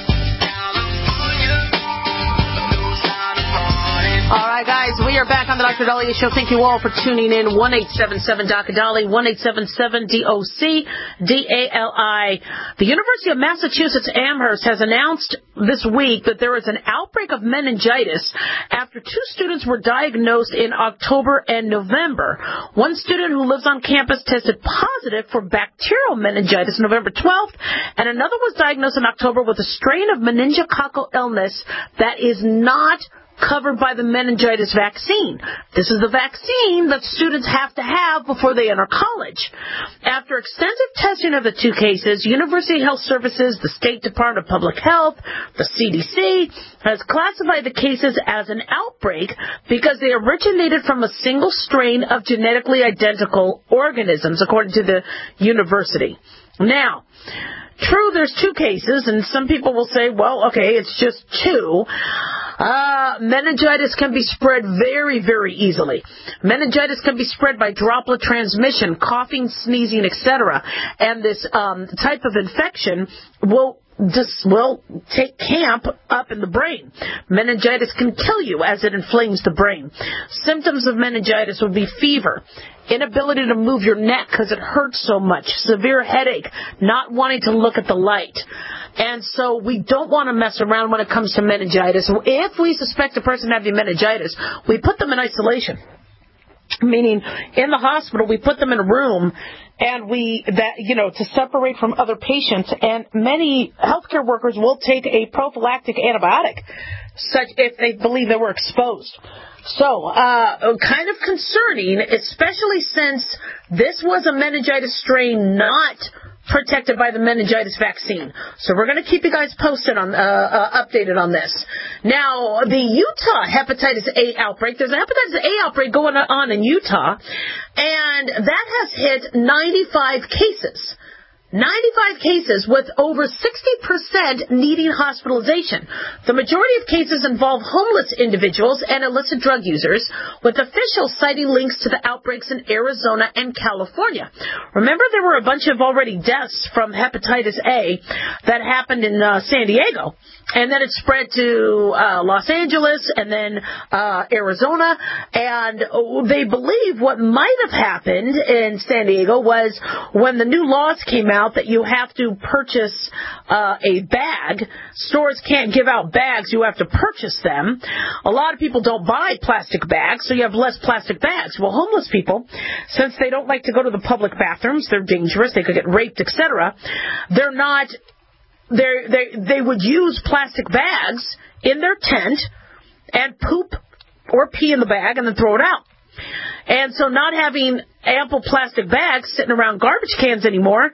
S4: All right, guys, we are back on the Doctor Doctor Dahlia Show. Thank you all for tuning in. one eight seven seven D O C Dolly, one eight seven seven D O C D A L I. The University of Massachusetts Amherst has announced this week that there is an outbreak of meningitis after two students were diagnosed in October and November. One student who lives on campus tested positive for bacterial meningitis November twelfth, and another was diagnosed in October with a strain of meningococcal illness that is not covered by the meningitis vaccine. This is the vaccine that students have to have before they enter college. After extensive testing of the two cases, University Health Services, the State Department of Public Health, the C D C, has classified the cases as an outbreak because they originated from a single strain of genetically identical organisms, according to the university. Now, true, there's two cases, and some people will say, well, okay, it's just two. Uh, meningitis can be spread very, very easily. Meningitis can be spread by droplet transmission, coughing, sneezing, et cetera. And this um, type of infection will This will take camp up in the brain. Meningitis can kill you as it inflames the brain. Symptoms of meningitis would be fever, inability to move your neck because it hurts so much, severe headache, not wanting to look at the light. And so we don't want to mess around when it comes to meningitis. If we suspect a person having meningitis, we put them in isolation. Meaning, in the hospital, we put them in a room, and we, that you know, to separate from other patients. And many healthcare workers will take a prophylactic antibiotic, such if they believe they were exposed. So, uh, kind of concerning, especially since this was a meningitis strain not protected by the meningitis vaccine. So we're going to keep you guys posted on, uh, uh, updated on this. Now, the Utah hepatitis A outbreak, there's a hepatitis A outbreak going on in Utah, and that has hit ninety-five cases. ninety-five cases with over sixty percent needing hospitalization. The majority of cases involve homeless individuals and illicit drug users, with officials citing links to the outbreaks in Arizona and California. Remember, there were a bunch of already deaths from hepatitis A that happened in uh, San Diego, and then it spread to uh, Los Angeles and then uh, Arizona, and they believe what might have happened in San Diego was when the new laws came out that you have to purchase uh, a bag. Stores can't give out bags. You have to purchase them. A lot of people don't buy plastic bags, so you have less plastic bags. Well, homeless people, since they don't like to go to the public bathrooms, they're dangerous, they could get raped, et cetera, they're not, they're, they they would use plastic bags in their tent and poop or pee in the bag and then throw it out. And so not having ample plastic bags sitting around garbage cans anymore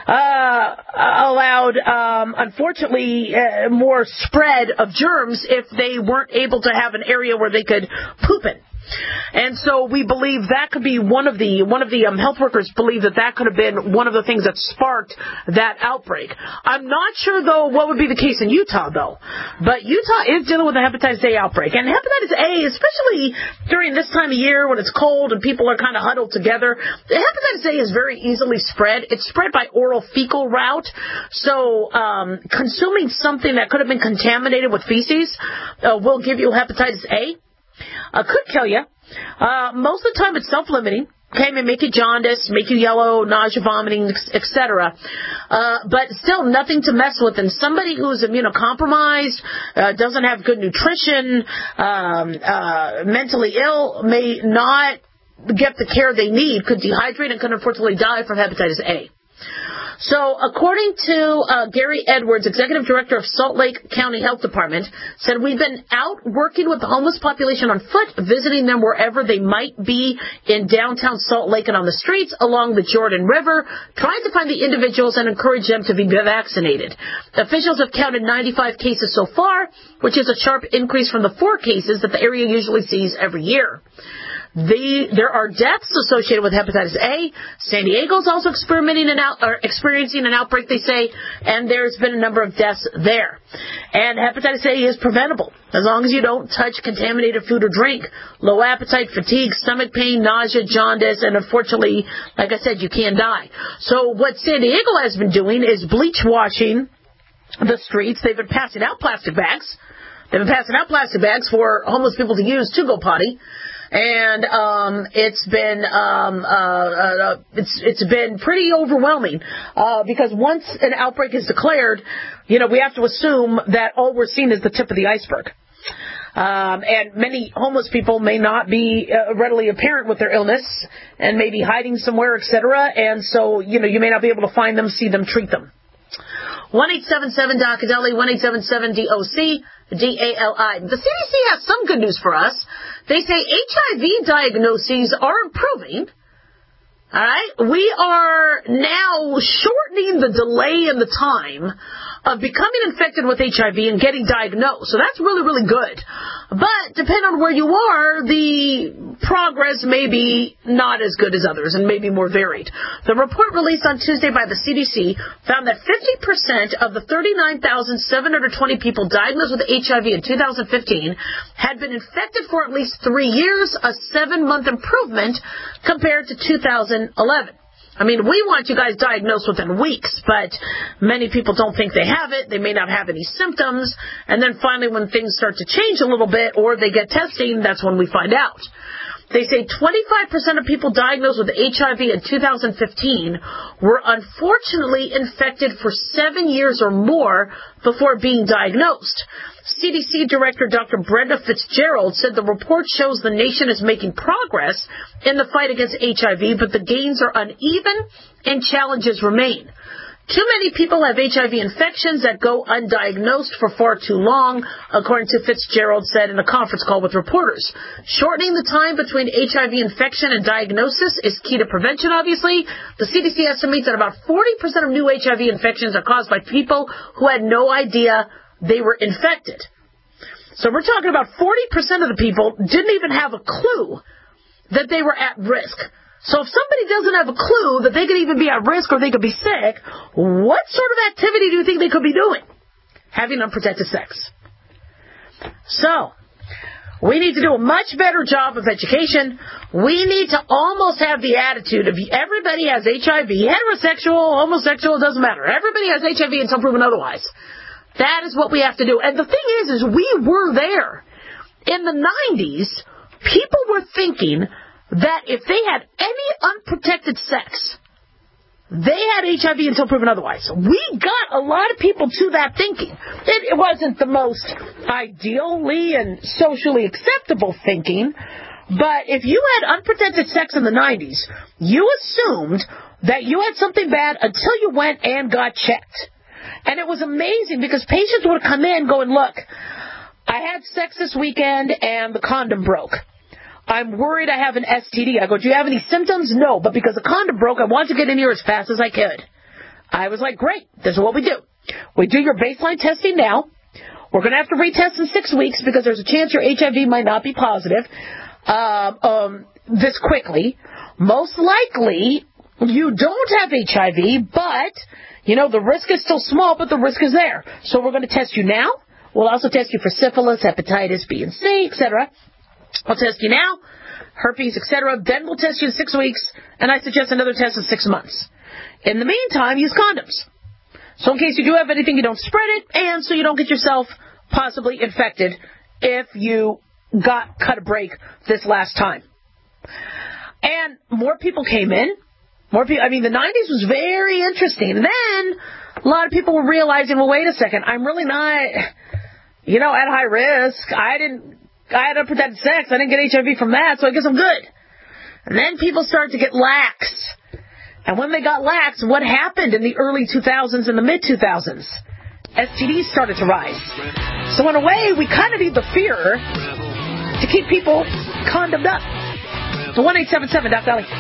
S4: uh, allowed, um, unfortunately, uh, more spread of germs if they weren't able to have an area where they could poop in. And so we believe that could be one of the one of the um, health workers believe that that could have been one of the things that sparked that outbreak. I'm not sure, though, what would be the case in Utah, though. But Utah is dealing with a hepatitis A outbreak. And hepatitis A, especially during this time of year when it's cold and people are kind of huddled together, hepatitis A is very easily spread. It's spread by oral fecal route. So um, consuming something that could have been contaminated with feces uh, will give you hepatitis A. Uh, could kill you. Uh, most of the time it's self-limiting. Okay, may make you jaundice, make you yellow, nausea, vomiting, et cetera. Uh, but still nothing to mess with. And somebody who's immunocompromised, uh, doesn't have good nutrition, um, uh, mentally ill, may not get the care they need, could dehydrate and could unfortunately die from hepatitis A. So, according to uh, Gary Edwards, Executive Director of Salt Lake County Health Department, said we've been out working with the homeless population on foot, visiting them wherever they might be in downtown Salt Lake and on the streets along the Jordan River, trying to find the individuals and encourage them to be vaccinated. Officials have counted ninety-five cases so far, which is a sharp increase from the four cases that the area usually sees every year. The, there are deaths associated with hepatitis A. San Diego's also experimenting an out, or experiencing an outbreak, they say, and there's been a number of deaths there. And hepatitis A is preventable as long as you don't touch contaminated food or drink. Low appetite, fatigue, stomach pain, nausea, jaundice, and unfortunately, like I said, you can die. So what San Diego has been doing is bleach washing the streets. They've been passing out plastic bags. They've been passing out plastic bags for homeless people to use to go potty. And um, it's been um, uh, uh, it's it's been pretty overwhelming uh, because once an outbreak is declared, you know, we have to assume that all we're seeing is the tip of the iceberg. Um, and many homeless people may not be uh, readily apparent with their illness and may be hiding somewhere, et cetera. And so, you know, you may not be able to find them, see them, treat them. one eight seven seven D O C, Dali, one eight seven seven D O C, D A L I. The C D C has some good news for us. They say H I V diagnoses are improving. All right? We are now shortening the delay in the time of becoming infected with H I V and getting diagnosed. So that's really, really good. But depending on where you are, the progress may be not as good as others and maybe more varied. The report released on Tuesday by the C D C found that fifty percent of the thirty-nine thousand seven hundred twenty people diagnosed with H I V in two thousand fifteen had been infected for at least three years, a seven-month improvement compared to two thousand eleven. I mean, we want you guys diagnosed within weeks, but many people don't think they have it. They may not have any symptoms. And then finally, when things start to change a little bit or they get testing, that's when we find out. They say twenty-five percent of people diagnosed with H I V in two thousand fifteen were unfortunately infected for seven years or more before being diagnosed. C D C Director Doctor Brenda Fitzgerald said the report shows the nation is making progress in the fight against H I V, but the gains are uneven and challenges remain. Too many people have H I V infections that go undiagnosed for far too long, according to Fitzgerald said in a conference call with reporters. Shortening the time between H I V infection and diagnosis is key to prevention, obviously. The C D C estimates that about forty percent of new H I V infections are caused by people who had no idea they were infected. So we're talking about forty percent of the people didn't even have a clue that they were at risk. So if somebody doesn't have a clue that they could even be at risk or they could be sick, what sort of activity do you think they could be doing? Having unprotected sex. So, we need to do a much better job of education. We need to almost have the attitude of everybody has H I V, heterosexual, homosexual, it doesn't matter. Everybody has H I V until proven otherwise. That is what we have to do. And the thing is, is we were there. In the nineties, people were thinking that if they had any unprotected sex, they had H I V until proven otherwise. We got a lot of people to that thinking. It, it wasn't the most ideally and socially acceptable thinking, but if you had unprotected sex in the nineties, you assumed that you had something bad until you went and got checked. And it was amazing because patients would come in going, look, I had sex this weekend and the condom broke. I'm worried I have an S T D. I go, do you have any symptoms? No, but because the condom broke, I want to get in here as fast as I could. I was like, great, this is what we do. We do your baseline testing now. We're going to have to retest in six weeks because there's a chance your H I V might not be positive uh, um, this quickly. Most likely, you don't have H I V, but, you know, the risk is still small, but the risk is there. So we're going to test you now. We'll also test you for syphilis, hepatitis B and C, et cetera. I'll test you now, herpes, et cetera. Then we'll test you in six weeks, and I suggest another test in six months. In the meantime, use condoms. So in case you do have anything, you don't spread it, and so you don't get yourself possibly infected if you got cut a break this last time. And more people came in. More people. I mean, the nineties was very interesting. And then a lot of people were realizing, well, wait a second, I'm really not, you know, at high risk. I didn't. I had unprotected sex. I didn't get H I V from that, so I guess I'm good. And then people started to get lax. And when they got lax, what happened in the early two thousands and the mid two thousands? S T Ds started to rise. So in a way, we kind of need the fear to keep people condomed up. The one eight seven seven, Doc Dolly.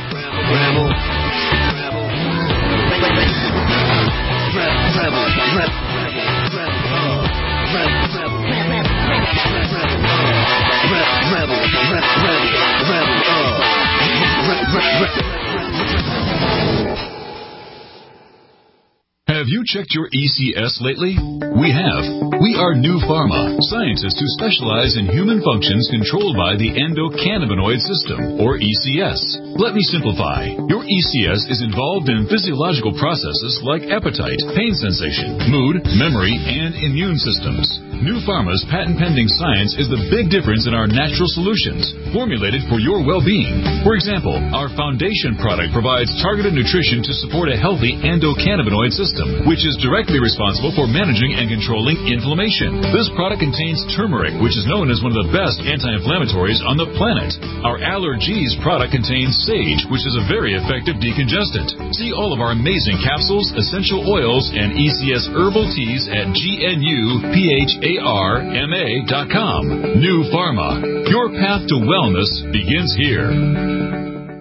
S19: Have you checked your E C S lately? We have. We are New Pharma, scientists who specialize in human functions controlled by the endocannabinoid system, or E C S. Let me simplify. Your E C S is involved in physiological processes like appetite, pain sensation, mood, memory, and immune systems. New Pharma's patent-pending science is the big difference in our natural solutions, formulated for your well-being. For example, our foundation product provides targeted nutrition to support a healthy endocannabinoid system, which is directly responsible for managing and controlling inflammation. This product contains turmeric, which is known as one of the best anti-inflammatories on the planet. Our Allergies product contains sage, which is a very effective decongestant. See all of our amazing capsules, essential oils, and E C S herbal teas at G N U P H A R M A dot com. New Pharma. Your path to wellness begins here.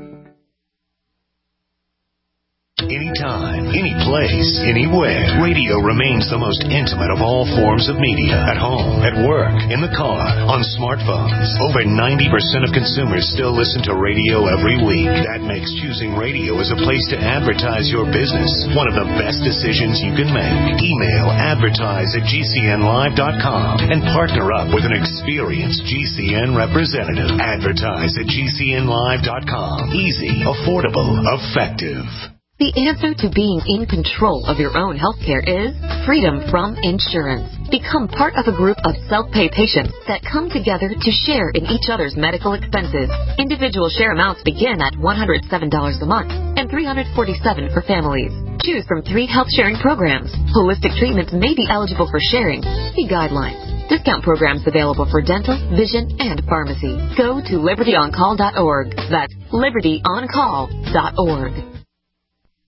S1: Anytime, any place, anywhere. Radio remains the most intimate of all forms of media. At home, at work, in the car, on smartphones. Over ninety percent of consumers still listen to radio every week. That makes choosing radio as a place to advertise your business one of the best decisions you can make. Email advertise at G C N live dot com and partner up with an experienced G C N representative. Advertise at G C N live dot com. Easy, affordable, effective.
S20: The answer to being in control of your own healthcare is freedom from insurance. Become part of a group of self-pay patients that come together to share in each other's medical expenses. Individual share amounts begin at one hundred seven dollars a month and three hundred forty-seven dollars for families. Choose from three health sharing programs. Holistic treatments may be eligible for sharing. See guidelines. Discount programs available for dental, vision, and pharmacy. Go to liberty on call dot org. That's liberty on call dot org.